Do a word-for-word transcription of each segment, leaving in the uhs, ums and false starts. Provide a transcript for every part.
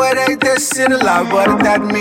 puedes decir la verdad, mi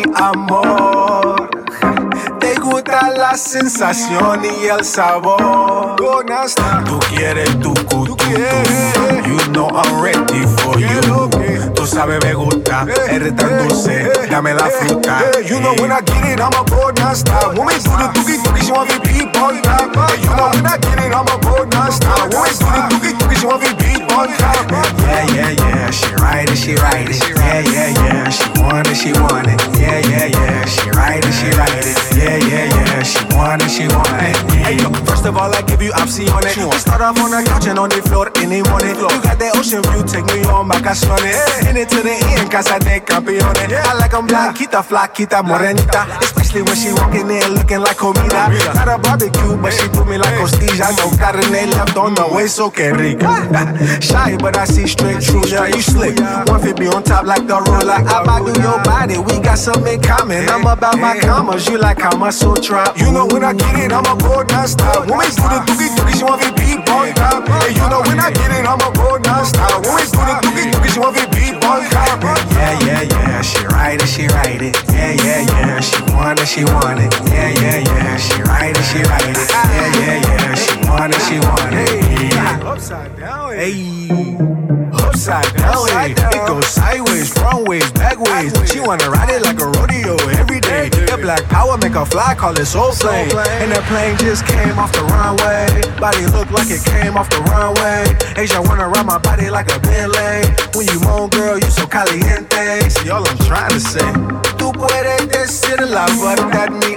amor. Te gusta la sensación y el sabor. Tú quieres tu cutu. You know I'm ready for you. Tú sabes me gusta, eres tan dulce, dame la fruta. You know when I get it, I'm a board non-stop. When we do the dookie dookie, she want me beat on top. You know when I get it, I'm a board non-stop. When we do the dookie dookie, she want me beat on top. Yeah, yeah, yeah, she ride it, she ride it. Yeah, yeah, yeah, she want it, she want it. Yeah, yeah, yeah, she ride it, she ride it. Yeah, yeah, yeah, she want it, she want it. Hey, yo, first of all, I give you option on it. We start off on the couch and on the floor in the morning. You got that ocean view, take me on vacaciones. In it to the end, casa de campeones. I like them blanquita, flaquita, morenita. Especially when she walking in looking like comida. Not a barbecue, but she do me like costilla. No carne left on the way, so que rica. Shy, but I see straight through ya. You slick, one fit be on top like the roller. I do your body, we got something in common. I'm about my commas, you like Kama Sutra. You know when I get it, I'm a board non-stop. When we do the dookie dookie, she want me beat on top. Hey, you know when I get it, I'm a board non-stop. When we do the dookie dookie, she want me beat on top. Yeah, yeah, yeah, she ride it, she ride it. Yeah, yeah, yeah, she want it, she want it. Yeah, yeah, yeah, she ride it, she ride it. Yeah, yeah, yeah, she want it, she want it. Yeah. Upside down, hey. Upside down, hey. It goes sideways, front ways, back ways. She wanna ride it like a rodeo every day. That black power make her fly, call it soul plane. And that plane just came off the runway. Body look like it came off the runway. Asia wanna ride my body like a Bentley. When you moan, girl, you so caliente. See all I'm trying to say. Tú puedes decir la verdad, mi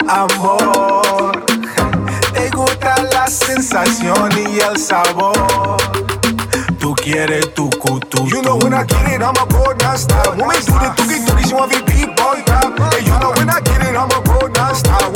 amor. Te gusta la sensación y el sabor. Tú quieres tu cutu. You know when I get it, I'm a board non-stop. When we do the dookie dookie, she want me beat on top. Hey, you know when I get it, I'm a board non-stop.